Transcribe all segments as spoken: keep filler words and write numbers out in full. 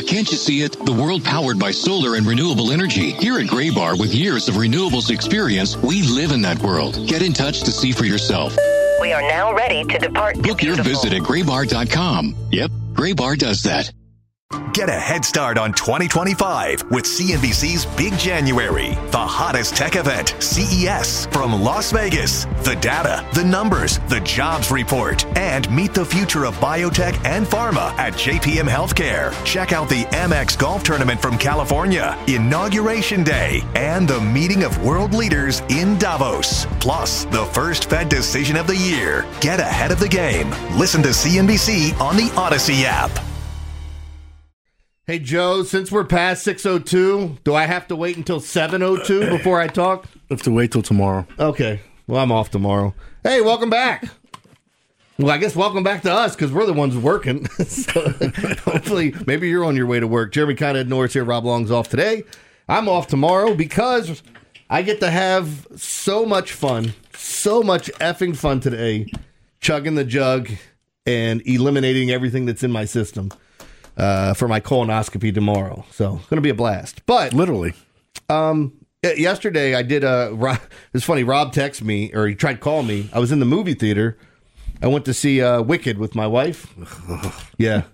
can't you see it? The world powered by solar and renewable energy. Here at Graybar, with years of renewables experience, we live in that world. Get in touch to see for yourself. We are now ready to depart. Book your visit at graybar dot com. Yep, Graybar does that. Get a head start on twenty twenty-five with C N B C's Big January, the hottest tech event, C E S, from Las Vegas. The data, the numbers, the jobs report, and meet the future of biotech and pharma at J P M Healthcare. Check out the Amex Golf Tournament from California, Inauguration Day, and the meeting of world leaders in Davos. Plus, the first Fed decision of the year. Get ahead of the game. Listen to C N B C on the Odyssey app. Hey, Joe, since we're past six oh two, do I have to wait until seven oh two before I talk? I have to wait till tomorrow. Okay. Well, I'm off tomorrow. Hey, welcome back. Well, I guess welcome back to us because we're the ones working. So, hopefully, maybe you're on your way to work. Jeremy Conrad Norris here. Rob Long's off today. I'm off tomorrow because I get to have so much fun, so much effing fun today, chugging the jug and eliminating everything that's in my system. Uh, for my colonoscopy tomorrow. So it's going to be a blast. But literally. Um, yesterday I did a, it's funny, Rob texted me, or he tried to call me. I was in the movie theater. I went to see uh, Wicked with my wife. Yeah.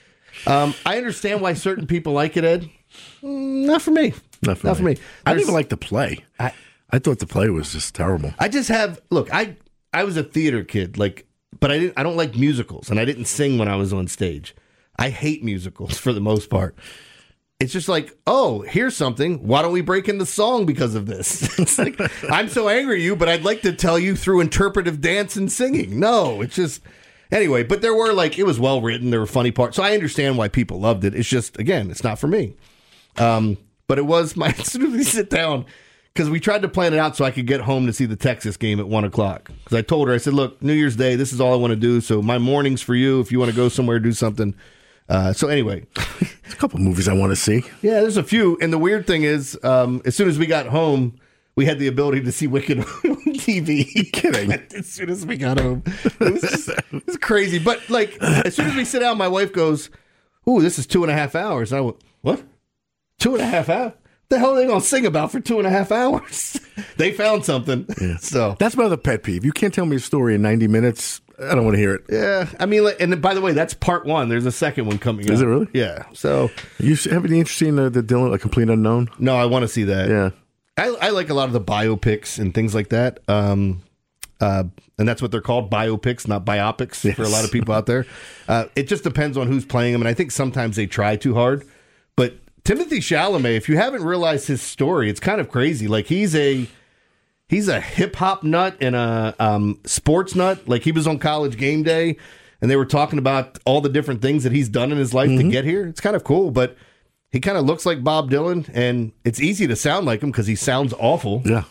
Um, I understand why certain people like it, Ed. Mm, not for me. Not for not me. For me. I didn't even like the play. I, I thought the play was just terrible. I just have, look, I, I was a theater kid, like, but I didn't, I don't like musicals, and I didn't sing when I was on stage. I hate musicals for the most part. It's just like, oh, here's something. Why don't we break in the song because of this? It's like, I'm so angry at you, but I'd like to tell you through interpretive dance and singing. No, it's just, anyway, but there were like, it was well written. There were funny parts. So I understand why people loved it. It's just, again, it's not for me. Um, but it was my, as soon as we sit down, because we tried to plan it out so I could get home to see the Texas game at one o'clock. Because I told her, I said, look, New Year's Day, this is all I want to do. So my morning's for you. If you want to go somewhere, do something. Uh, so anyway, there's a couple movies I want to see. Yeah, there's a few. And the weird thing is, um, as soon as we got home, we had the ability to see Wicked on T V. Kidding. As soon as we got home. It was, just, it was crazy. But like, as soon as we sit down, my wife goes, ooh, this is two and a half hours. And I went, what? Two and a half hours? The hell are they going to sing about for two and a half hours? They found something. Yeah. So that's my other pet peeve. You can't tell me a story in ninety minutes. I don't want to hear it. Yeah. I mean, and by the way, that's part one. There's a second one coming Is up. it really? Yeah. So you have any interest in the, the Dylan, A Complete Unknown? No, I want to see that. Yeah. I, I like a lot of the biopics and things like that. Um, uh, and that's what they're called, biopics, not biopics, yes. For a lot of people out there. Uh, it just depends on who's playing them. And I think sometimes they try too hard. But Timothée Chalamet, if you haven't realized his story, it's kind of crazy. Like he's a he's a hip hop nut and a um, sports nut. Like he was on College Game Day, and they were talking about all the different things that he's done in his life mm-hmm. to get here. It's kind of cool, but he kind of looks like Bob Dylan, and it's easy to sound like him because he sounds awful. Yeah.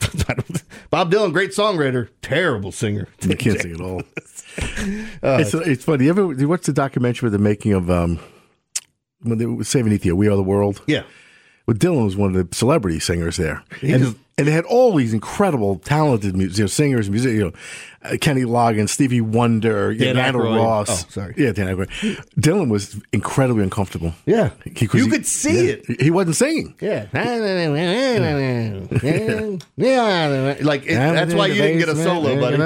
Bob Dylan, great songwriter, terrible singer. You can't sing at all. uh, it's, it's funny. You ever you watch the documentary with the making of um, when they were saving Ethiopia, We Are the World? Yeah. Well, Dylan was one of the celebrity singers there. He and, just, and they had all these incredible, talented music, you know, singers, music, you know, uh, Kenny Loggins, Stevie Wonder, Dan Nana Ross. Oh, sorry. Yeah, Dan Aykroyd. Dylan was incredibly uncomfortable. Yeah. He, you he, could see yeah, it. He wasn't singing. Yeah. Like, it, that's why you didn't get a solo, buddy.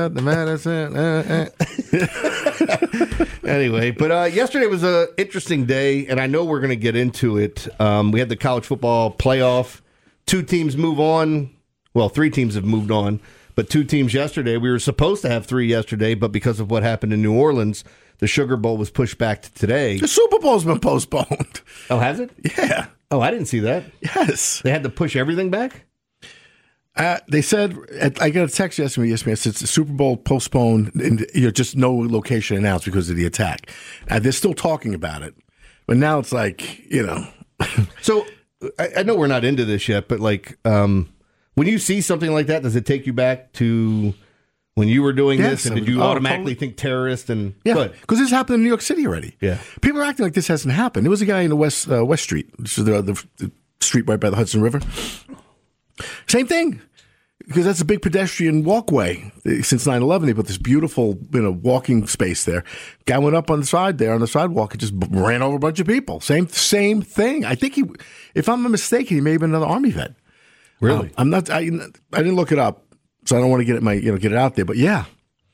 Anyway, but uh, yesterday was an interesting day, and I know we're going to get into it. Um, we had the college football playoff. Two teams move on. Well, three teams have moved on, but two teams yesterday. We were supposed to have three yesterday, but because of what happened in New Orleans, the Sugar Bowl was pushed back to today. The Super Bowl's been postponed. Oh, has it? Yeah. Oh, I didn't see that. Yes. They had to push everything back? Uh, they said, I got a text yesterday, yesterday, it says the Super Bowl postponed, and you know, just no location announced because of the attack. Uh, they're still talking about it, but now it's like, you know. So I, I know we're not into this yet, but like um, when you see something like that, does it take you back to when you were doing yes, this, and did you oh, automatically totally. think terrorist? And yeah, because this happened in New York City already. Yeah, people are acting like this hasn't happened. There was a guy in the West uh, West Street, which is the, the, the street right by the Hudson River. Same thing. Because that's a big pedestrian walkway. Since nine eleven, they put this beautiful, you know, walking space there. Guy went up on the side there on the sidewalk and just ran over a bunch of people. Same same thing. I think he, if I'm not mistaken, he may have been another Army vet. Really? Um, I'm not. I, I didn't look it up, so I don't want to get it my you know get it out there. But yeah,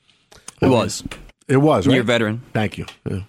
it was. It was. Right? You're a veteran. Thank you. Yeah.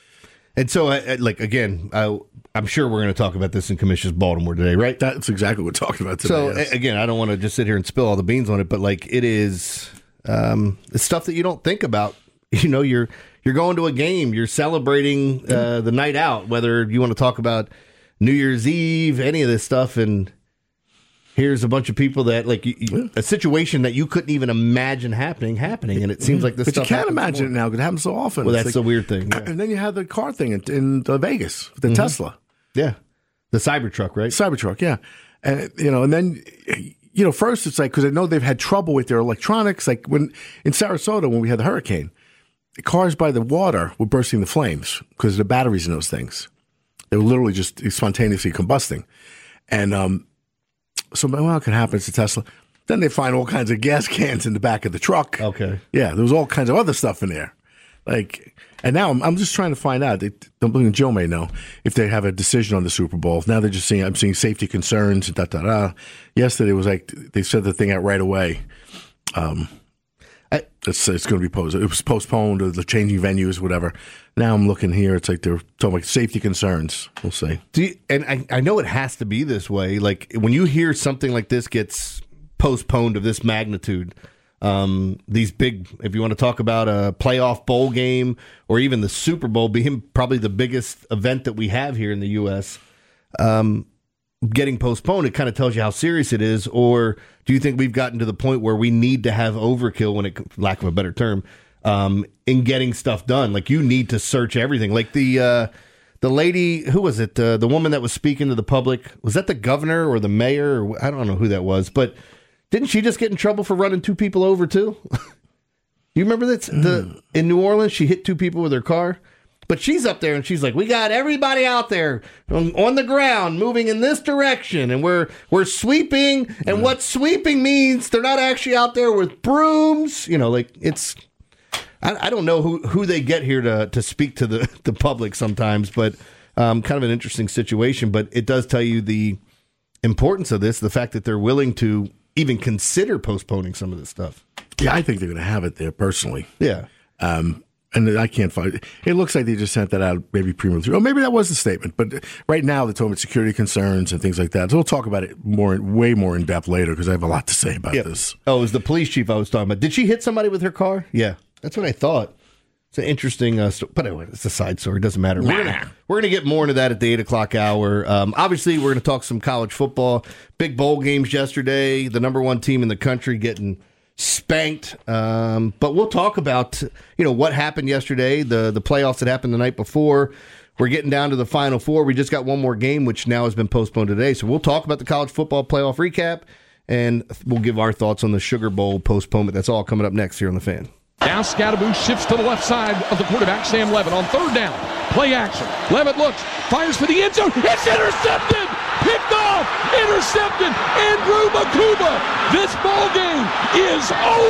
And so, uh, like again, I, I'm sure we're going to talk about this in Commissioners Baltimore today, right? That's exactly what we're talking about today. So yes. a- again, I don't want to just sit here and spill all the beans on it, but like it is, um, it's stuff that you don't think about. You know, you're you're going to a game, you're celebrating uh, the night out, whether you want to talk about New Year's Eve, any of this stuff, and here's a bunch of people that like you, you, a situation that you couldn't even imagine happening happening, and it seems like this. But stuff you can't happens imagine more. it now because it happens so often. Well, It's that's like- the weird thing. Yeah. And then you have the car thing in, in uh, Vegas, the Mm-hmm. Tesla. yeah, the Cybertruck, right? Cybertruck, yeah. And, you know, and then, you know, first it's like, because I know they've had trouble with their electronics. Like when in Sarasota, when we had the hurricane, the cars by the water were bursting the flames because of the batteries in those things. They were literally just spontaneously combusting. And um, so, well, it could happen to Tesla. Then they find all kinds of gas cans in the back of the truck. Okay. Yeah, there was all kinds of other stuff in there. Like, and now I'm, I'm just trying to find out. They, don't believe Joe may know if they have a decision on the Super Bowl. Now they're just seeing. I'm seeing safety concerns. Da da da. Yesterday was like they said the thing out right away. Um, I, it's it's going to be posted. It was postponed or the changing venues, whatever. Now I'm looking here. It's like they're talking about safety concerns. We'll see. Do you, and I, I know it has to be this way. Like when you hear something like this gets postponed of this magnitude, um, these big, if you want to talk about a playoff bowl game or even the Super Bowl being probably the biggest event that we have here in the U S, um, getting postponed, it kind of tells you how serious it is. Or do you think we've gotten to the point where we need to have overkill, when it, lack of a better term, um, in getting stuff done? Like you need to search everything. Like the uh, the lady, who was it? Uh, the woman that was speaking to the public, was that the governor or the mayor? Or, I don't know who that was, but didn't she just get in trouble for running two people over too? You remember that? Mm. The in New Orleans, she hit two people with her car. But she's up there and she's like, we got everybody out there on, on the ground moving in this direction, and we're we're sweeping. And mm. what sweeping means, they're not actually out there with brooms. You know, like it's, I, I don't know who, who they get here to, to speak to the, the public sometimes, but um, kind of an interesting situation. But it does tell you the importance of this, the fact that they're willing to even consider postponing some of this stuff. Yeah, I think they're going to have it there personally. Yeah. Um, and I can't find it. It looks like they just sent that out maybe prematurely. Oh, maybe that was the statement. But right now they're talking about security concerns and things like that. So we'll talk about it more, way more in depth later because I have a lot to say about yeah. this. Oh, it was the police chief I was talking about. Did she hit somebody with her car? Yeah, that's what I thought. It's an interesting uh, story. But anyway, it's a side story. It doesn't matter. Nah. We're gonna, we're gonna get more into that at the eight o'clock hour. Um, obviously, we're gonna talk some college football. Big bowl games yesterday. The number one team in the country getting spanked. Um, but we'll talk about you know what happened yesterday. The the playoffs that happened the night before. We're getting down to the Final Four. We just got one more game, which now has been postponed today. So we'll talk about the college football playoff recap, and we'll give our thoughts on the Sugar Bowl postponement. That's all coming up next here on The Fan. Now Scatterboot shifts to the left side of the quarterback, Sam Levitt, on third down. Play action. Levitt looks, fires for the end zone. It's intercepted! Picked off! Intercepted! Andrew Makuba! This ball game is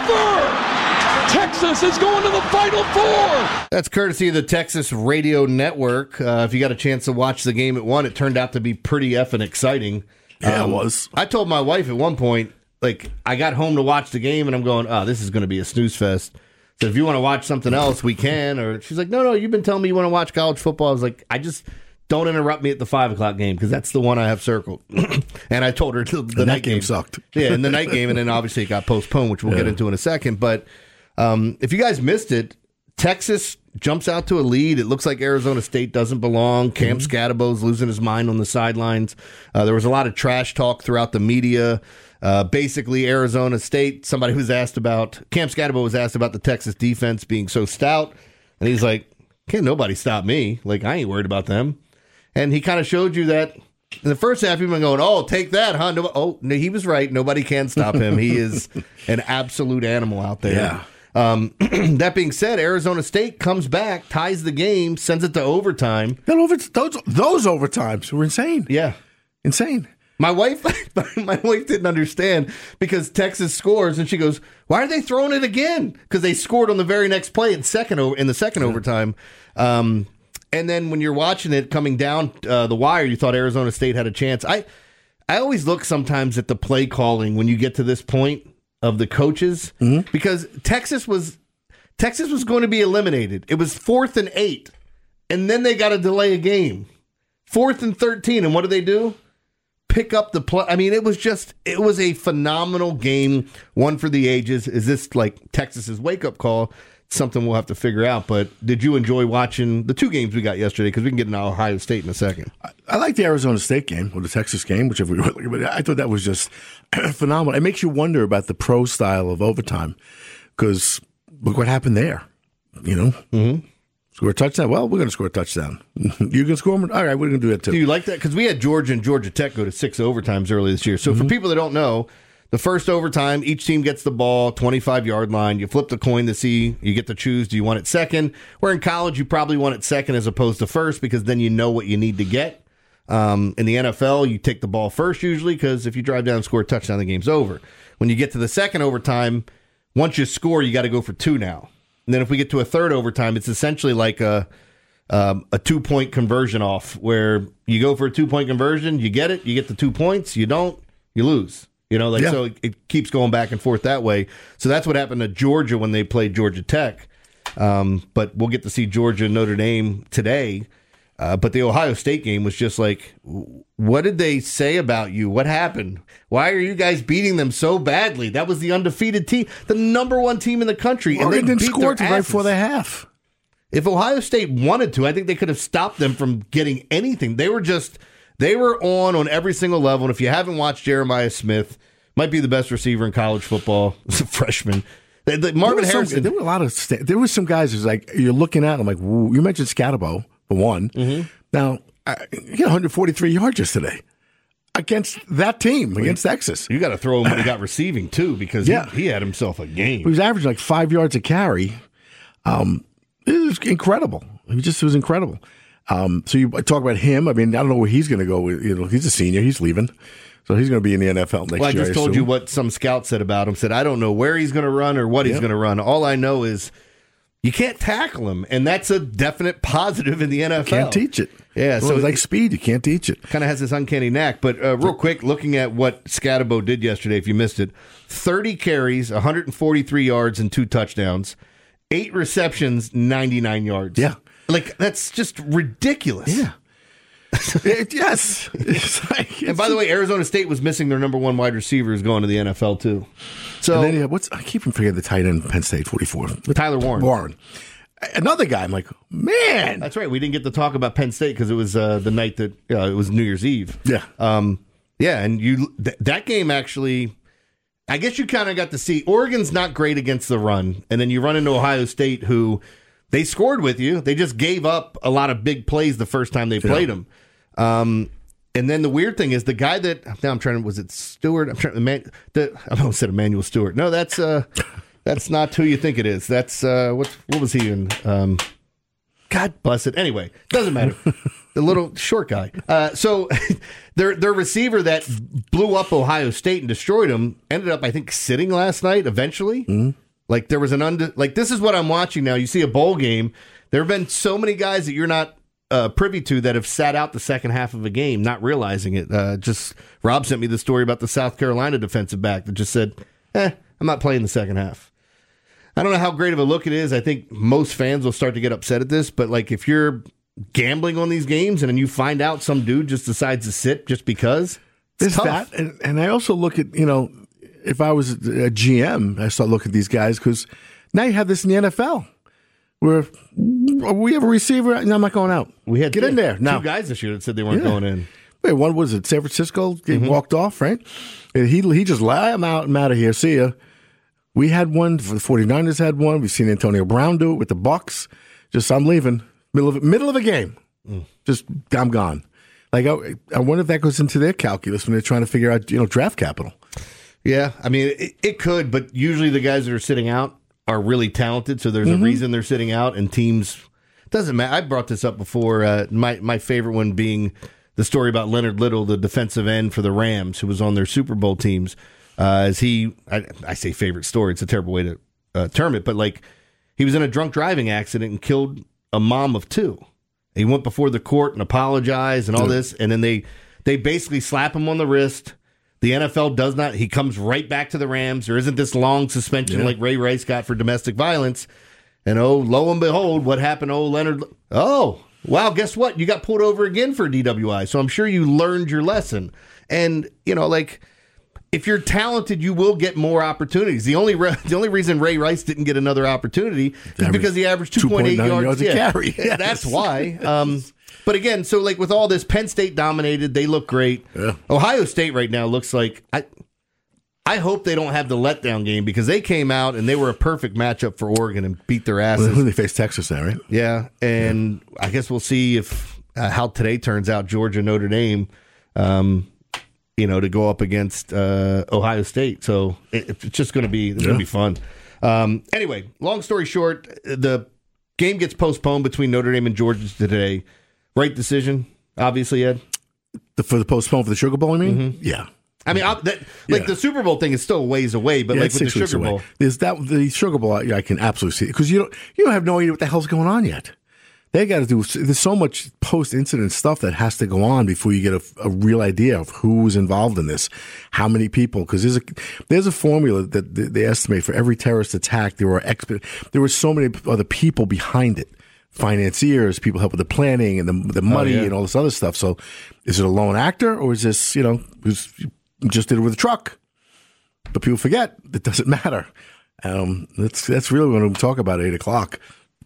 over! Texas is going to the Final Four! That's courtesy of the Texas Radio Network. Uh, if you got a chance to watch the game at one, it turned out to be pretty effing exciting. Yeah, um, it was. I told my wife at one point, like, I got home to watch the game, and I'm going, oh, this is going to be a snooze fest. So if you want to watch something else, we can. Or she's like, no, no, you've been telling me you want to watch college football. I was like, I just don't interrupt me at the five o'clock game because that's the one I have circled. And I told her the, the and night that game game sucked. Yeah, and the night game, and then obviously it got postponed, which we'll yeah. get into in a second. But um, if you guys missed it, Texas jumps out to a lead. It looks like Arizona State doesn't belong. Cam mm-hmm. Scatterbo's losing his mind on the sidelines. Uh, there was a lot of trash talk throughout the media. Uh, basically, Arizona State, somebody was asked about, Cam Scatterbo was asked about the Texas defense being so stout. And he's like, can't nobody stop me. Like, I ain't worried about them. And he kind of showed you that in the first half, you've been going, oh, take that, huh? No, oh, no, he was right. Nobody can stop him. He is an absolute animal out there. Yeah. Um, that being said, Arizona State comes back, ties the game, sends it to overtime. That over, those, those overtimes were insane. Yeah. Insane. My wife, my wife didn't understand because Texas scores, and she goes, "Why are they throwing it again?" Because they scored on the very next play in second over in the second yeah. overtime. Um, and then when you're watching it coming down uh, the wire, you thought Arizona State had a chance. I, I always look sometimes at the play calling when you get to this point of the coaches mm-hmm. because Texas was Texas was going to be eliminated. It was fourth and eight, and then they got to delay a game. Fourth and thirteen, and what do they do? Pick up the play. I mean, it was just, it was a phenomenal game, one for the ages. Is this like Texas's wake-up call? It's something we'll have to figure out, but did you enjoy watching the two games we got yesterday? Because we can get into Ohio State in a second. I, I like the Arizona State game, or the Texas game, whichever we were, but I thought that was just phenomenal. It makes you wonder about the pro style of overtime, because look what happened there, you know? Mm-hmm. Score a touchdown? Well, we're going to score a touchdown. You can score them? All right, we're going to do that too. Do you like that? Because we had Georgia and Georgia Tech go to six overtimes early this year. So mm-hmm. for people that don't know, the first overtime, each team gets the ball, twenty-five-yard line. You flip the coin to see, you get to choose, do you want it second? Where in college, you probably want it second as opposed to first because then you know what you need to get. Um, in the N F L, you take the ball first usually because if you drive down and score a touchdown, the game's over. When you get to the second overtime, once you score, you got to go for two now. And then if we get to a third overtime, it's essentially like a um, a two-point conversion off where you go for a two-point conversion, you get it, you get the two points, you don't, you lose. You know, like yeah. so it, it keeps going back and forth that way. So that's what happened to Georgia when they played Georgia Tech. Um, but we'll get to see Georgia and Notre Dame today. Uh, but the Ohio State game was just like, what did they say about you? What happened? Why are you guys beating them so badly? That was the undefeated team, the number one team in the country. Well, and they, they didn't beat score their right before the half. If Ohio State wanted to, I think they could have stopped them from getting anything. They were just, they were on on every single level. And if you haven't watched Jeremiah Smith, might be the best receiver in college football. As a freshman. The, the Marvin there Harrison. Some, there were a lot of, there were some guys who's like, you're looking at them like, woo, you mentioned Scatterbo. For one. Mm-hmm. Now, I, he got one hundred forty-three yards yesterday against that team, against Texas. You got to throw him when he got receiving, too, because yeah. he, he had himself a game. He was averaging like five yards a carry. Um, it was incredible. He just it was incredible. Um, so you talk about him. I mean, I don't know where he's going to go. You know, he's a senior. He's leaving. So he's going to be in the N F L next year. Well, I just I told assume. you what some scout said about him. Said, I don't know where he's going to run or what he's yep. going to run. All I know is you can't tackle him, and that's a definite positive in the N F L. You can't teach it. Yeah, well, so it's like speed. You can't teach it. Kind of has this uncanny knack. But uh, real quick, looking at what Scatterbo did yesterday, if you missed it, thirty carries, one hundred forty-three yards, and two touchdowns, eight receptions, ninety-nine yards. Yeah. Like, that's just ridiculous. Yeah. it, yes. It's like, it's and by the way, Arizona State was missing their number one wide receivers going to the N F L, too. So and then, yeah, what's I keep forgetting the tight end Penn State, forty-four. Tyler Warren. Warren. Another guy, I'm like, man. That's right. We didn't get to talk about Penn State because it was uh, the night that uh, it was New Year's Eve. Yeah. Um, yeah, and you th- that game actually, I guess you kind of got to see Oregon's not great against the run, and then you run into Ohio State, who they scored with you. They just gave up a lot of big plays the first time they played yeah. them. Um, and then the weird thing is the guy that now I'm trying to was it Stewart? I'm trying to man. The, I almost said Emmanuel Stewart. No, that's uh, that's not who you think it is. That's uh, what what was he in? Um, God bless it. Anyway, doesn't matter. The little short guy. Uh, so their their receiver that blew up Ohio State and destroyed them ended up, I think, sitting last night. Eventually, mm-hmm. like there was an under like this is what I'm watching now. You see a bowl game. There have been so many guys that you're not uh, privy to that have sat out the second half of a game, not realizing it. Uh, just Rob sent me the story about the South Carolina defensive back that just said, "Eh, I'm not playing the second half." I don't know how great of a look it is. I think most fans will start to get upset at this, but like if you're gambling on these games and then you find out some dude just decides to sit just because, it's There's tough. that, and, and I also look at, you know, if I was a G M, I start looking at these guys because now you have this in the N F L where we have a receiver, and I'm not going out. We had Get two, in there. Now, two guys this year that said they weren't yeah. going in. Wait, one was it San Francisco? He Mm-hmm. walked off, right? And he he just let him out. I'm out of here. See ya. We had one. The 49ers had one. We've seen Antonio Brown do it with the Bucs. Just, I'm leaving. Middle of middle of a game. Mm. Just, I'm gone. Like, I, I wonder if that goes into their calculus when they're trying to figure out, you know, draft capital. Yeah, I mean, it, it could, but usually the guys that are sitting out are really talented, so there's mm-hmm. a reason they're sitting out, and teams, doesn't matter. I brought this up before, uh, my, my favorite one being the story about Leonard Little, the defensive end for the Rams, who was on their Super Bowl teams. Uh, as he, I, I say favorite story, it's a terrible way to uh, term it, but like he was in a drunk driving accident and killed a mom of two. He went before the court and apologized and all this, and then they they basically slap him on the wrist. The N F L does not. He comes right back to the Rams. There isn't this long suspension yeah. like Ray Rice got for domestic violence. And oh, lo and behold, what happened to old Leonard? Oh, wow, guess what? You got pulled over again for D W I. So I'm sure you learned your lesson. And, you know, like, if you're talented, you will get more opportunities. The only re- the only reason Ray Rice didn't get another opportunity is because he averaged two point eight yards, yards a yeah. carry. Yes. That's why. Um, but again, so like with all this, Penn State dominated. They look great. Yeah. Ohio State right now looks like I. I hope they don't have the letdown game because they came out and they were a perfect matchup for Oregon and beat their asses. Well, they face Texas now, right? Yeah, and yeah. I guess we'll see if uh, how today turns out. Georgia, Notre Dame. Um, you know, to go up against uh, Ohio State. So it, it's just going to be it's yeah. going to be fun. Um, anyway, long story short, the game gets postponed between Notre Dame and Georgia today. Right decision, obviously, Ed? The, for the postpone for the Sugar Bowl, I mean? Mm-hmm. Yeah. I mean, I, that, like yeah. the Super Bowl thing is still a ways away, but yeah, like with the Sugar Bowl. Away. There's that, the Sugar Bowl, I, I can absolutely see it because you don't, you don't have no idea what the hell's going on yet. They got to do. There's so much post-incident stuff that has to go on before you get a, a real idea of who's involved in this, how many people. Because there's a there's a formula that they estimate for every terrorist attack. There were exp- there were so many other people behind it, financiers, people help with the planning and the the money oh, yeah. and all this other stuff. So, is it a lone actor or is this you know who's just did it with a truck? But people forget it doesn't matter. Um, that's that's really when we talk about at eight o'clock.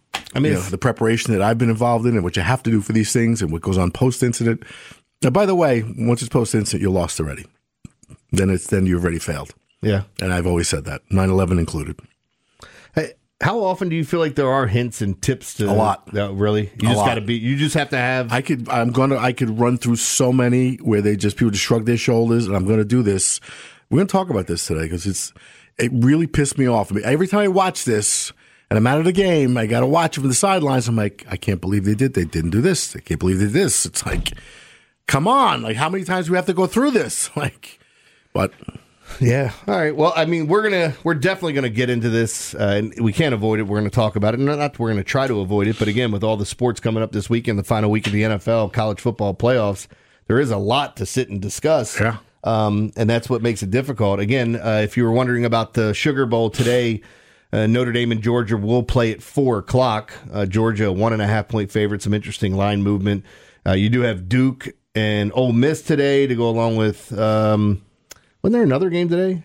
I mean, you know, the preparation that I've been involved in and what you have to do for these things and what goes on post-incident. Now, by the way, once it's post-incident, you're lost already. Then it's then you've already failed. Yeah. And I've always said that, nine eleven included. Hey, how often do you feel like there are hints and tips to a lot? Uh, really? You a just got to be, you just have to have. I could, I'm going to, I could run through so many where they just, people just shrug their shoulders and I'm going to do this. We're going to talk about this today because it's, it really pissed me off. I mean, every time I watch this, and I'm out of the game, I got to watch it from the sidelines. I'm like, I can't believe they did. They didn't do this. I can't believe they did this. It's like, come on. Like, how many times do we have to go through this? Like, but. Yeah. All right. Well, I mean, we're going to, we're definitely going to get into this, uh, and we can't avoid it. We're going to talk about it. Not that we're going to try to avoid it, but again, with all the sports coming up this weekend, the final week of the N F L, college football playoffs, there is a lot to sit and discuss. Yeah. Um, and that's what makes it difficult. Again, uh, if you were wondering about the Sugar Bowl today, Uh, Notre Dame and Georgia will play at four o'clock. Uh, Georgia, one and a half point favorite. Some interesting line movement. Uh, you do have Duke and Ole Miss today to go along with. Um, wasn't there another game today?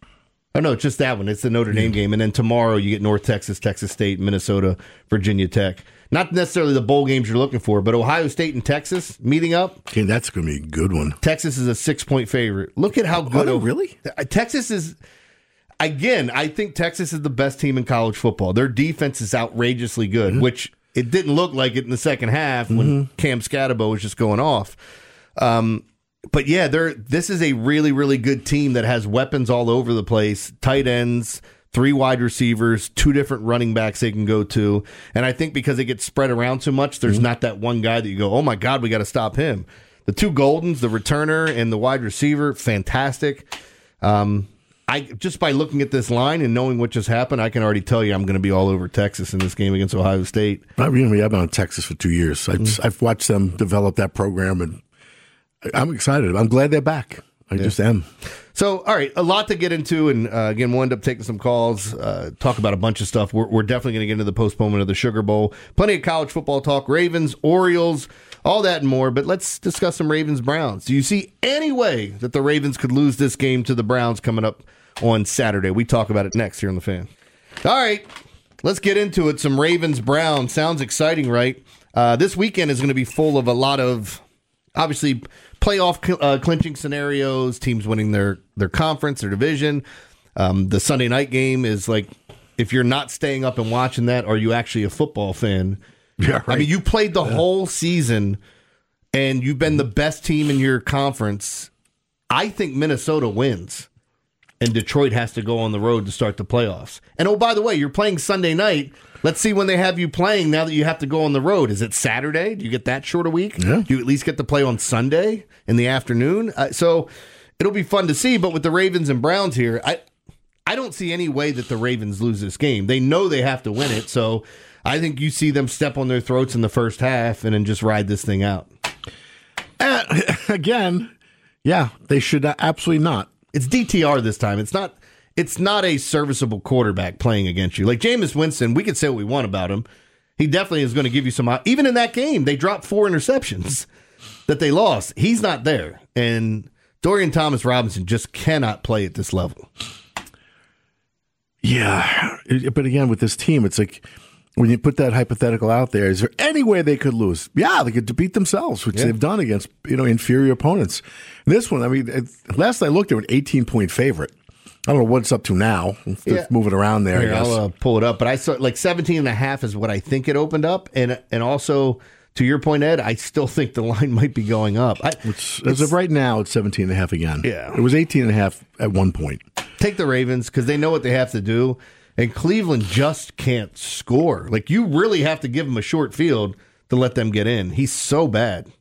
Oh, no, it's just that one. It's the Notre Dame game. And then tomorrow you get North Texas, Texas State, Minnesota, Virginia Tech. Not necessarily the bowl games you're looking for, but Ohio State and Texas meeting up. Okay, that's going to be a good one. Texas is a six point favorite. Look at how good. Oh, really? Texas is. Again, I think Texas is the best team in college football. Their defense is outrageously good, mm-hmm. which it didn't look like it in the second half when mm-hmm. Cam Scatabo was just going off. Um, but yeah, they're this is a really, really good team that has weapons all over the place, tight ends, three wide receivers, two different running backs they can go to. And I think because it gets spread around so much, there's mm-hmm. not that one guy that you go, oh my God, we got to stop him. The two Goldens, the returner and the wide receiver, fantastic. Um I just by looking at this line and knowing what just happened, I can already tell you I'm going to be all over Texas in this game against Ohio State. Not really. I've been on Texas for two years. I just, mm-hmm. I've watched them develop that program, and I'm excited. I'm glad they're back. I yeah. just am. So, all right, a lot to get into, and uh, again, we'll end up taking some calls, uh, talk about a bunch of stuff. We're, we're definitely going to get into the postponement of the Sugar Bowl. Plenty of college football talk, Ravens, Orioles, all that and more, but let's discuss some Ravens-Browns. Do you see any way that the Ravens could lose this game to the Browns coming up on Saturday? We talk about it next here on The Fan. All right, let's get into it. Some Ravens-Browns. Sounds exciting, right? Uh, this weekend is going to be full of a lot of, obviously, playoff cl- uh, clinching scenarios, teams winning their, their conference, their division. Um, the Sunday night game is like, if you're not staying up and watching that, are you actually a football fan? Yeah, right. I mean, you played the yeah. whole season, and you've been the best team in your conference. I think Minnesota wins. and Detroit has to go on the road to start the playoffs. And oh, by the way, you're playing Sunday night. Let's see when they have you playing now that you have to go on the road. Is it Saturday? Do you get that short a week? Yeah. Do you at least get to play on Sunday in the afternoon? Uh, so it'll be fun to see. But with the Ravens and Browns here, I I don't see any way that the Ravens lose this game. They know they have to win it. So I think you see them step on their throats in the first half and then just ride this thing out. Uh, again, yeah, they should absolutely not. It's D T R this time. It's not It's not a serviceable quarterback playing against you. Like Jameis Winston, we could say what we want about him. He definitely is going to give you some. Even in that game, they dropped four interceptions that they lost. He's not there. And Dorian Thomas-Robinson just cannot play at this level. Yeah. But again, with this team, it's like when you put that hypothetical out there, is there any way they could lose? Yeah, they could beat themselves, which yeah. they've done against, you know, inferior opponents. And this one, I mean, last I looked, they were an eighteen-point favorite. I don't know what it's up to now. It's yeah. moving around there. Here, I guess. I'll uh, pull it up. But I saw like seventeen and a half is what I think it opened up. And and also, to your point, Ed, I still think the line might be going up. I, it's, as of right now, it's seventeen and a half again. Yeah. It was eighteen and a half at one point. Take the Ravens because they know what they have to do. And Cleveland just can't score. Like, you really have to give him a short field to let them get in. He's so bad.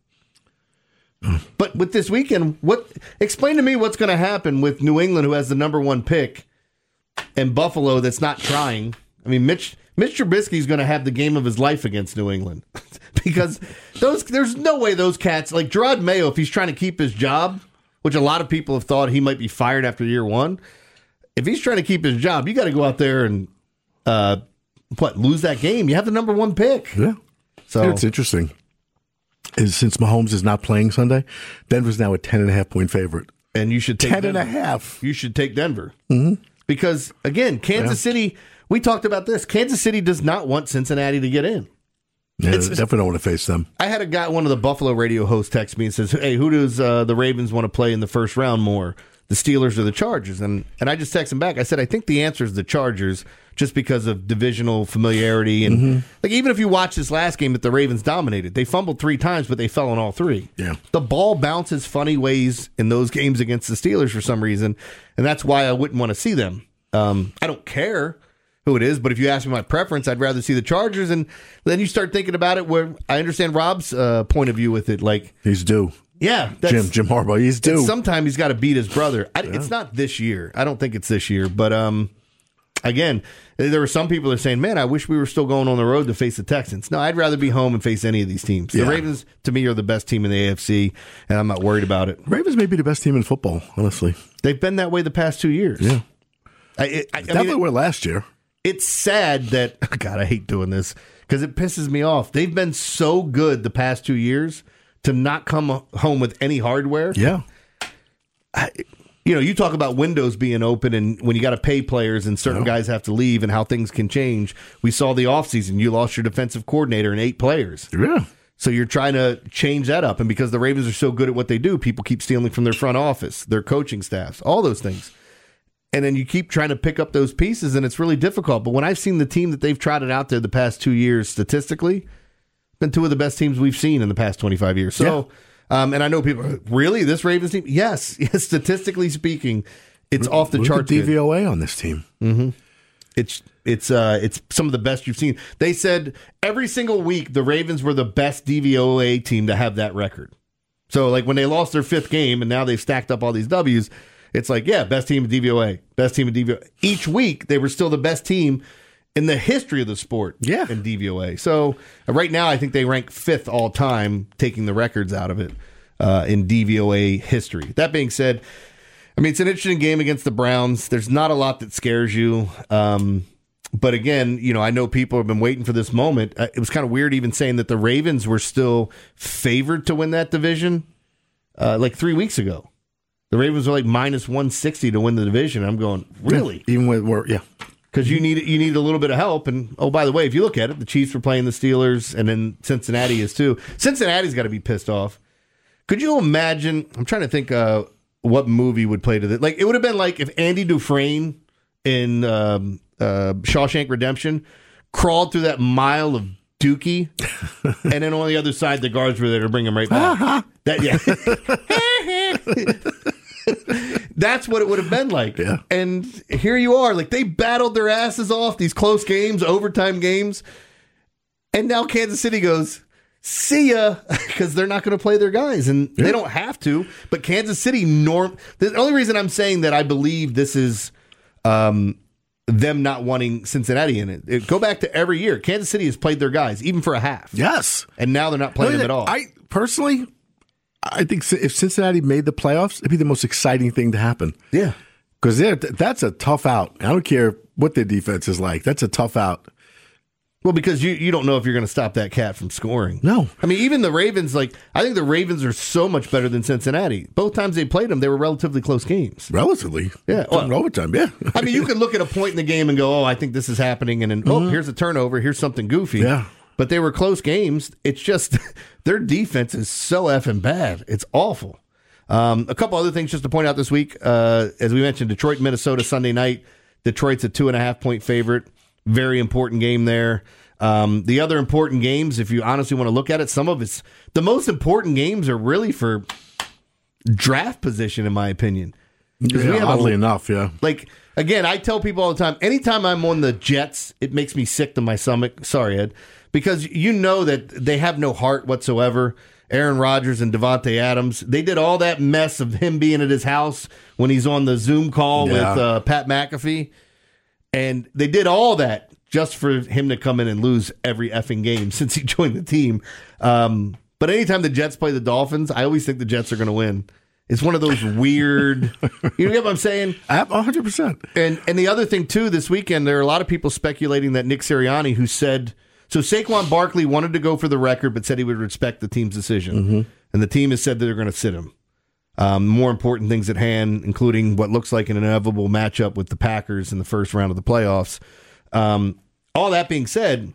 But with this weekend, what? Explain to me what's going to happen with New England, who has the number one pick, and Buffalo that's not trying. I mean, Mitch Mitch Trubisky is going to have the game of his life against New England because those there's no way those cats, like Gerard Mayo, if he's trying to keep his job, which a lot of people have thought he might be fired after year one, if he's trying to keep his job, you got to go out there and uh, what lose that game. You have the number one pick. Yeah, so yeah, it's interesting. Is since Mahomes is not playing Sunday, Denver's now a ten and a half point favorite. And you should take ten Denver. and a half. You should take Denver. Mm-hmm. Because, again, Kansas yeah. City, we talked about this. Kansas City does not want Cincinnati to get in. Yeah, it's, definitely don't want to face them. I had a guy, one of the Buffalo radio hosts, text me and says, hey, who does uh, the Ravens want to play in the first round more, the Steelers or the Chargers? And and I just texted him back. I said, I think the answer is the Chargers, just because of divisional familiarity. And mm-hmm. like even if you watch this last game that the Ravens dominated, they fumbled three times, but they fell on all three. Yeah. The ball bounces funny ways in those games against the Steelers for some reason, and that's why I wouldn't want to see them. Um, I don't care who it is, but if you ask me my preference, I'd rather see the Chargers. And then you start thinking about it where I understand Rob's uh, point of view with it. Like he's due. Yeah. Jim Jim Harbaugh, he's due. Sometime he's got to beat his brother. I, yeah. It's not this year. I don't think it's this year. But um, again, there were some people that are saying, man, I wish we were still going on the road to face the Texans. No, I'd rather be home and face any of these teams. Yeah. The Ravens, to me, are the best team in the A F C, and I'm not worried about it. Ravens may be the best team in football, honestly. They've been that way the past two years. Yeah. I, it, I, Definitely I mean, were last year. It's sad that, God, I hate doing this because it pisses me off. They've been so good the past two years to not come home with any hardware. Yeah. I, you know, you talk about windows being open and when you got to pay players and certain yeah. guys have to leave and how things can change. We saw the offseason. You lost your defensive coordinator and eight players. Yeah. So you're trying to change that up. And because the Ravens are so good at what they do, people keep stealing from their front office, their coaching staffs, all those things. And then you keep trying to pick up those pieces, and it's really difficult. But when I've seen the team that they've trotted out there the past two years, statistically, been two of the best teams we've seen in the past twenty-five years. So, yeah. um, and I know people are, really, this Ravens team? Yes, yes. Statistically speaking, it's look, off the look charts. At D V O A on this team. Mm-hmm. It's it's uh, it's some of the best you've seen. They said every single week the Ravens were the best D V O A team to have that record. So, like when they lost their fifth game and now they've stacked up all these W's. It's like, yeah, best team in D V O A, best team in D V O A. Each week, they were still the best team in the history of the sport yeah. in D V O A. So uh, right now, I think they rank fifth all time, taking the records out of it uh, in D V O A history. That being said, I mean, it's an interesting game against the Browns. There's not a lot that scares you. Um, but again, you know, I know people have been waiting for this moment. Uh, it was kind of weird even saying that the Ravens were still favored to win that division uh, like three weeks ago. The Ravens are like minus one sixty to win the division. I'm going, really? Yeah, even with more, yeah. Because you need you need a little bit of help. And, oh, by the way, if you look at it, the Chiefs were playing the Steelers, and then Cincinnati is too. Cincinnati's got to be pissed off. Could you imagine? I'm trying to think uh, what movie would play to this. Like, it would have been like if Andy Dufresne in um, uh, Shawshank Redemption crawled through that mile of Dookie, and then on the other side, the guards were there to bring him right back. that, yeah. That's what it would have been like. Yeah. And here you are. Like, they battled their asses off, these close games, overtime games. And now Kansas City goes, see ya, because they're not going to play their guys. And yeah. they don't have to. But Kansas City, norm. The only reason I'm saying that I believe this is um, them not wanting Cincinnati in it. it. Go back to every year. Kansas City has played their guys, even for a half. Yes. And now they're not playing them at all. I personally, I think if Cincinnati made the playoffs, it'd be the most exciting thing to happen. Yeah. Because that's a tough out. I don't care what their defense is like. That's a tough out. Well, because you, you don't know if you're going to stop that cat from scoring. No. I mean, even the Ravens, like, I think the Ravens are so much better than Cincinnati. Both times they played them, they were relatively close games. Relatively? Yeah. Well, in overtime, yeah. I mean, you can look at a point in the game and go, oh, I think this is happening, and then, mm-hmm. oh, here's a turnover, here's something goofy. Yeah. But they were close games. It's just their defense is so effing bad. It's awful. Um, a couple other things just to point out this week. Uh, as we mentioned, Detroit, Minnesota, Sunday night. Detroit's a two and a half point favorite. Very important game there. Um, the other important games, if you honestly want to look at it, some of it's the most important games are really for draft position, in my opinion. Yeah, we have oddly a, enough, yeah. Like, again, I tell people all the time, anytime I'm on the Jets, it makes me sick to my stomach. Sorry, Ed. Because you know that they have no heart whatsoever. Aaron Rodgers and Devontae Adams, they did all that mess of him being at his house when he's on the Zoom call yeah. with uh, Pat McAfee. And they did all that just for him to come in and lose every effing game since he joined the team. Um, but anytime the Jets play the Dolphins, I always think the Jets are going to win. It's one of those weird, you get what I'm saying? one hundred percent. And and the other thing, too, this weekend, there are a lot of people speculating that Nick Sirianni, who said, so Saquon Barkley wanted to go for the record, but said he would respect the team's decision. Mm-hmm. And the team has said that they're going to sit him. Um, more important things at hand, including what looks like an inevitable matchup with the Packers in the first round of the playoffs. Um, all that being said,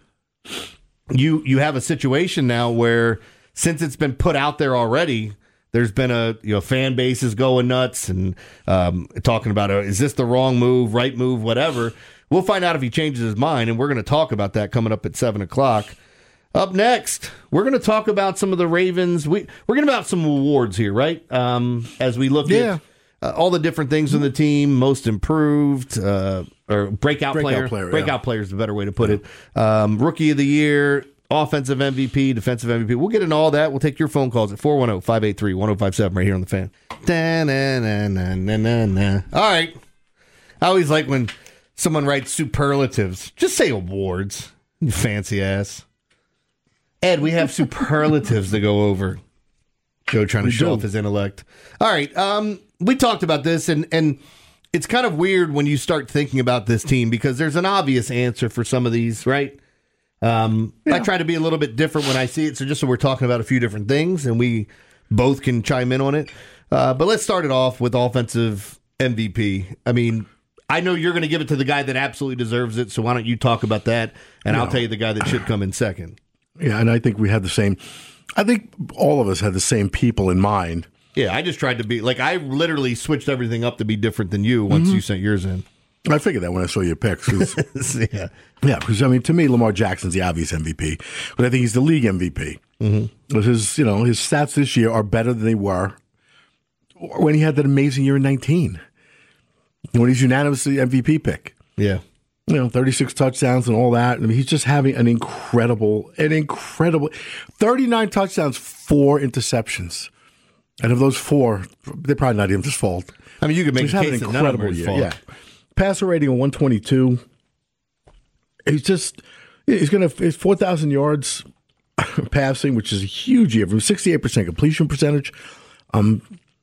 you you have a situation now where, since it's been put out there already, there's been a you know fan base is going nuts and um, talking about uh, is this the wrong move, right move, whatever. We'll find out if he changes his mind, and we're going to talk about that coming up at seven o'clock. Up next, we're going to talk about some of the Ravens. We we're going to about some awards here, right? Um, as we look yeah. at uh, all the different things on the team, most improved. Uh, Or breakout, breakout player. player breakout yeah. player is the better way to put it. Um, rookie of the year, offensive M V P, defensive M V P. We'll get into all that. We'll take your phone calls at four one zero, five eight three, one zero five seven right here on the Fan. Da-na-na-na-na-na. All right. I always like when someone writes superlatives. Just say awards, you fancy ass. Ed, we have superlatives to go over. Joe trying to we show do. off his intellect. All right. Um, we talked about this, and and it's kind of weird when you start thinking about this team because there's an obvious answer for some of these, right? Um, yeah. I try to be a little bit different when I see it, so just so we're talking about a few different things, and we both can chime in on it. Uh, but let's start it off with offensive M V P. I mean, I know you're going to give it to the guy that absolutely deserves it, so why don't you talk about that, and you I'll know. tell you the guy that should come in second. Yeah, and I think we had the same – I think all of us had the same people in mind. Yeah, I just tried to be – like, I literally switched everything up to be different than you once mm-hmm. you sent yours in. I figured that when I saw your picks. yeah. Yeah, because, I mean, to me, Lamar Jackson's the obvious M V P, but I think he's the league M V P. Mm-hmm. His, you know, his stats this year are better than they were when he had that amazing year in nineteen, when he's unanimously M V P pick. Yeah. You know, thirty-six touchdowns and all that. I mean, he's just having an incredible, an incredible thirty-nine touchdowns, four interceptions. And of those four, they're probably not even his fault. I mean, you could make he's a having case an that none of them incredible are year. his fault. Yeah. Passer rating of one twenty-two. He's just, he's going to, he's four thousand yards passing, which is a huge year from sixty-eight percent completion percentage. Um,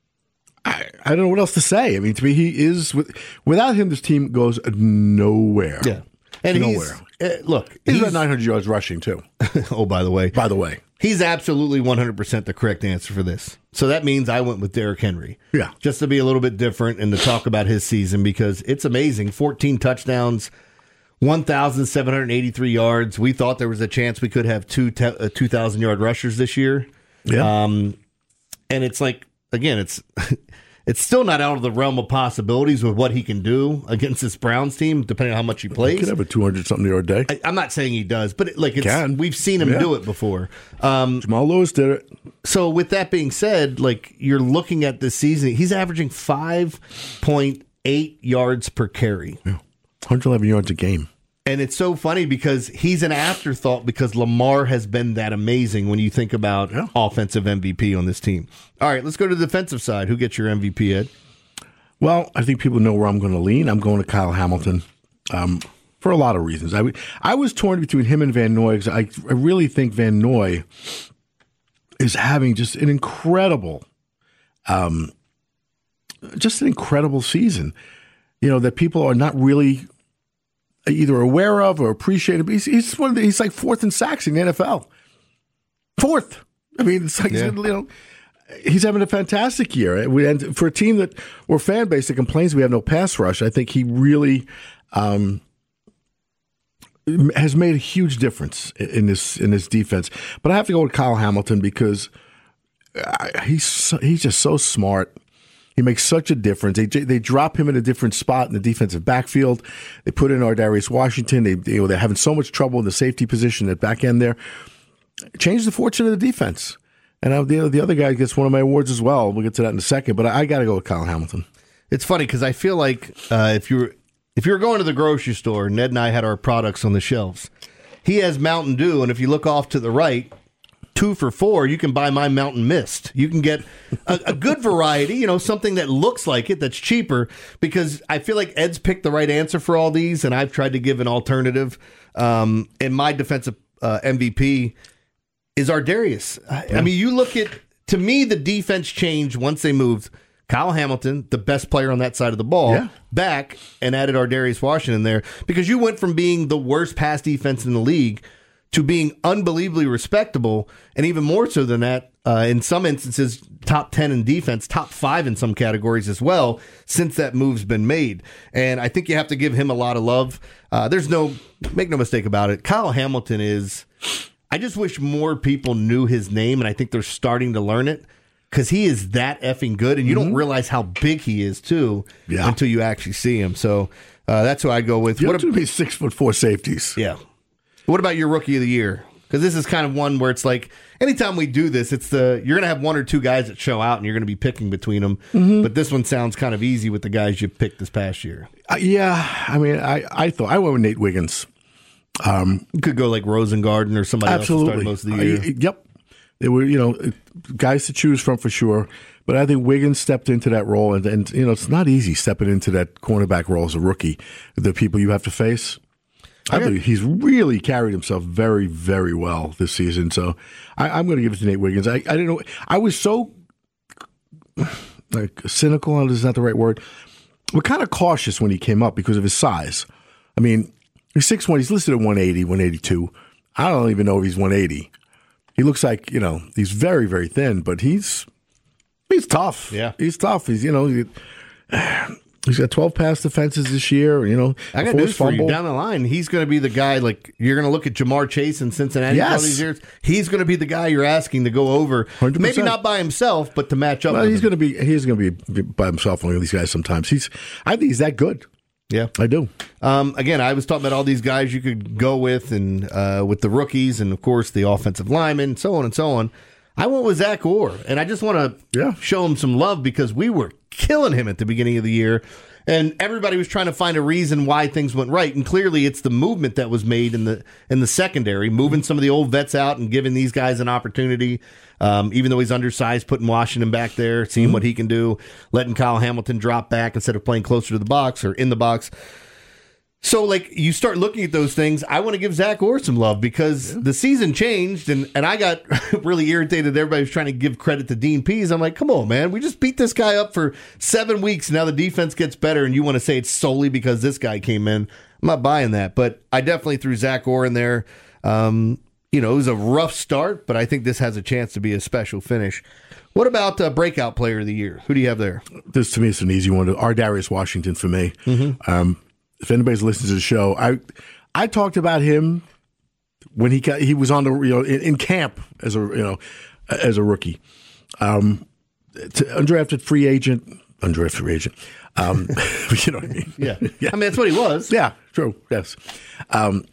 I, I don't know what else to say. I mean, to me, he is, without him, this team goes nowhere. Yeah. And nowhere. He's, uh, look, he's, he's at nine hundred yards rushing, too. Oh, by the way. By the way. He's absolutely one hundred percent the correct answer for this. So that means I went with Derrick Henry. Yeah. Just to be a little bit different and to talk about his season because it's amazing. fourteen touchdowns, one thousand seven hundred eighty-three yards. We thought there was a chance we could have two te- uh, two thousand yard rushers this year. Yeah. Um, and it's like, again, it's it's still not out of the realm of possibilities with what he can do against this Browns team, depending on how much he plays. He could have a two hundred something yard day. I, I'm not saying he does, but it, like it's, Can. we've seen him Yeah. do it before. Um, Jamal Lewis did it. so with that being said, like you're looking at this season, he's averaging five point eight yards per carry. Yeah. one hundred eleven yards a game. And it's so funny because he's an afterthought because Lamar has been that amazing when you think about Yeah. offensive M V P on this team. All right, let's go to the defensive side. Who gets your M V P, Ed? Well, I think people know where I'm going to lean. I'm going to Kyle Hamilton um, for a lot of reasons. I, w- I was torn between him and Van Noy because I, I really think Van Noy is having just an incredible, um, just an incredible season. You know, that people are not really either aware of or appreciated. He's, he's one of the, he's like fourth in sacks in the N F L. Fourth. I mean, it's like, Yeah. you know, he's having a fantastic year. And for a team that, or fan base that complains we have no pass rush, I think he really um, has made a huge difference in this in this defense. But I have to go with Kyle Hamilton because he's so, he's just so smart. He makes such a difference. They they drop him in a different spot in the defensive backfield. They put in Ardarius Washington. They you know they're having so much trouble in the safety position at back end there. Change the fortune of the defense. And I, the the other guy gets one of my awards as well. We'll get to that in a second. But I, I got to go with Kyle Hamilton. It's funny because I feel like uh, if you were if you were going to the grocery store, Ned and I had our products on the shelves. He has Mountain Dew, and if you look off to the right, two for four, you can buy my Mountain Mist. You can get a, a good variety, you know, something that looks like it, that's cheaper, because I feel like Ed's picked the right answer for all these, and I've tried to give an alternative. Um, and my defensive uh, M V P is Ardarius. I, I mean, you look at, to me, the defense changed once they moved Kyle Hamilton, the best player on that side of the ball, Yeah. back and added Ardarius Washington there, because you went from being the worst pass defense in the league to being unbelievably respectable, and even more so than that, uh, in some instances, top ten in defense, top five in some categories as well, since that move's been made. And I think you have to give him a lot of love. Uh, there's no, make no mistake about it, Kyle Hamilton is, I just wish more people knew his name, and I think they're starting to learn it, because he is that effing good, and you don't realize how big he is, too, Yeah. until you actually see him. So uh, that's who I go with. You What have ab- to be six foot four safeties. yeah. What about your rookie of the year? Because this is kind of one where it's like, anytime we do this, it's the you're going to have one or two guys that show out, and you're going to be picking between them. Mm-hmm. But this one sounds kind of easy with the guys you've picked this past year. Uh, yeah, I mean, I, I thought I went with Nate Wiggins. You could go like Rosengarten or somebody Absolutely. else who started most of the year. Uh, yep. There were, you know, guys to choose from for sure. But I think Wiggins stepped into that role. And, and, you know, it's not easy stepping into that cornerback role as a rookie. The people you have to face. I Okay. think he's really carried himself very, very well this season. So I, I'm going to give it to Nate Wiggins. I, I didn't know. I was so like cynical, is not the right word. We're kind of cautious when he came up because of his size. I mean, he's six one. He's listed at one eighty, one eighty-two. I don't even know if he's one eighty. He looks like, you know, he's very, very thin, but he's he's tough. Yeah. He's tough. He's, you know, he, he's got twelve pass defenses this year. You know, I got forced news for you. fumble. Down the line, he's going to be the guy, like, you're going to look at Jamar Chase in Cincinnati for all Yes. these years. He's going to be the guy you're asking to go over. one hundred percent. Maybe not by himself, but to match up Well, with he's him. going to be he's going to be by himself on these guys sometimes. He's I think he's that good. Yeah. I do. Um, again, I was talking about all these guys you could go with, and uh, with the rookies, and of course the offensive linemen, so on and so on. I went with Zach Orr, and I just want to Yeah. show him some love because we were killing him at the beginning of the year, and everybody was trying to find a reason why things went right, and clearly it's the movement that was made in the in the secondary, moving some of the old vets out and giving these guys an opportunity. Um, even though he's undersized, putting Washington back there, seeing Mm-hmm. what he can do, letting Kyle Hamilton drop back instead of playing closer to the box or in the box. So, like, you start looking at those things, I want to give Zach Orr some love because the season changed, and, and I got really irritated. Everybody was trying to give credit to Dean Pease. I'm like, come on, man. We just beat this guy up for seven weeks. Now the defense gets better, and you want to say it's solely because this guy came in. I'm not buying that, but I definitely threw Zach Orr in there. Um, you know, it was a rough start, but I think this has a chance to be a special finish. What about uh, breakout player of the year? Who do you have there? This to me is an easy one. Ardarius Washington for me. Mm-hmm. Um, if anybody's listening to the show, I I talked about him when he got, he was on the you know in, in camp as a you know as a rookie, um, to, undrafted free agent, undrafted free agent. Um, you know what I mean? Yeah. yeah. I mean, that's what he was. Yeah, true. Yes. Um,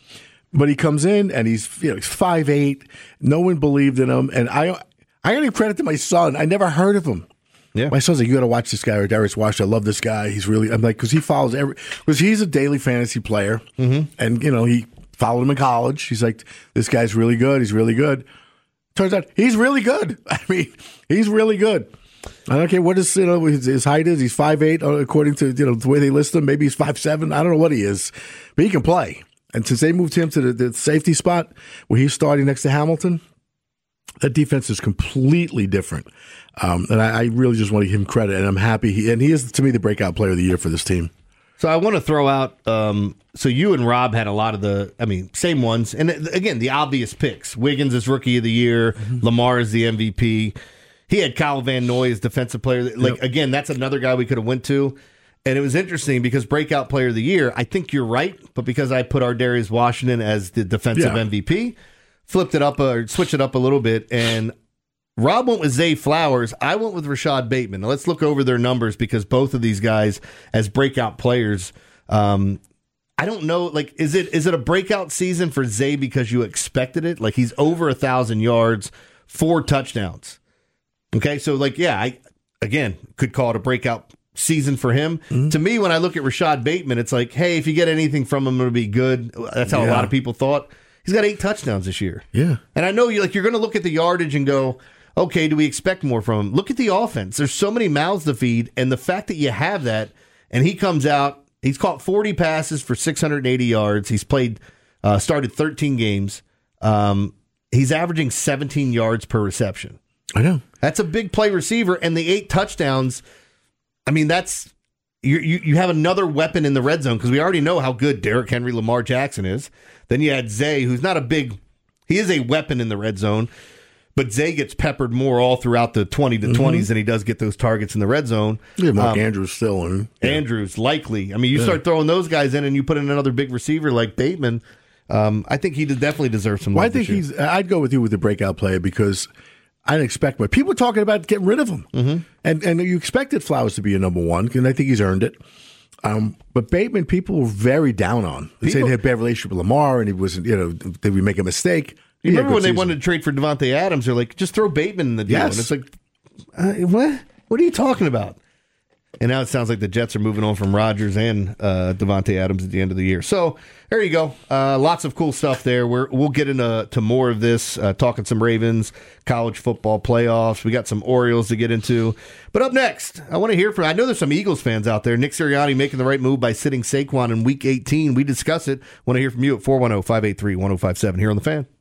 but he comes in and he's you know he's five eight. No one believed in him, and I I got to give credit to my son. I never heard of him. Yeah. My son's like, you got to watch this guy, Darius Washington. I love this guy. He's really. I'm like, because he follows every because he's a daily fantasy player, mm-hmm. and you know he followed him in college. He's like, this guy's really good. He's really good. Turns out he's really good. I mean, he's really good. I don't care what his you know his, his height is. He's five eight according to you know the way they list him. Maybe he's five seven. I don't know what he is, but he can play. And since they moved him to the, the safety spot where he's starting next to Hamilton, that defense is completely different. Um, and I, I really just want to give him credit, and I'm happy. He, and he is, to me, the breakout player of the year for this team. So I want to throw out, um, so you and Rob had a lot of the, I mean, same ones. And again, the obvious picks. Wiggins is Rookie of the Year. Mm-hmm. Lamar is the M V P. He had Kyle Van Noy as defensive player. Like yep. Again, that's another guy we could have went to. And it was interesting because breakout player of the year, I think you're right, but because I put our Darius Washington as the defensive yeah. M V P, flipped it up or switched it up a little bit, and Rob went with Zay Flowers. I went with Rashad Bateman. Now let's look over their numbers because both of these guys as breakout players, um, I don't know, like, is it is it a breakout season for Zay because you expected it? Like, he's over a thousand yards, four touchdowns. Okay, so like, yeah, I again could call it a breakout season for him. Mm-hmm. To me, when I look at Rashad Bateman, it's like, hey, if you get anything from him, it'll be good. That's how yeah. a lot of people thought. He's got eight touchdowns this year. Yeah, and I know you like you're going to look at the yardage and go, okay, do we expect more from him? Look at the offense. There's so many mouths to feed, and the fact that you have that, and he comes out, he's caught forty passes for six hundred eighty yards. He's played, uh, started thirteen games. Um, he's averaging seventeen yards per reception. I know. That's a big play receiver, and the eight touchdowns, I mean, that's you you, you have another weapon in the red zone because we already know how good Derrick Henry, Lamar Jackson is. Then you had Zay, who's not a big, he is a weapon in the red zone, but Zay gets peppered more all throughout the twenty to twenties mm-hmm. than he does get those targets in the red zone. Yeah, Mark um, Andrews still in. Yeah. Andrews, likely. I mean, you yeah. start throwing those guys in and you put in another big receiver like Bateman, um, I think he definitely deserves some love. Well, I think he's, I'd go with you with the breakout player because I didn't expect much. People were talking about getting rid of him. Mm-hmm. And and you expected Flowers to be a number one, and I think he's earned it. Um, but Bateman, people were very down on. They said he had a bad relationship with Lamar, and he wasn't, you know, did we make a mistake? You remember when season. They wanted to trade for Devontae Adams? They're like, just throw Bateman in the deal. Yes. And it's like, uh, what? What are you talking about? And now it sounds like the Jets are moving on from Rodgers and uh, Devontae Adams at the end of the year. So there you go. Uh, lots of cool stuff there. We're, we'll get into to more of this, uh, talking some Ravens, college football playoffs. We got some Orioles to get into. But up next, I want to hear from, I know there's some Eagles fans out there. Nick Sirianni making the right move by sitting Saquon in week eighteen. We discuss it. Want to hear from you at four one zero, five eight three, one zero five seven here on The Fan.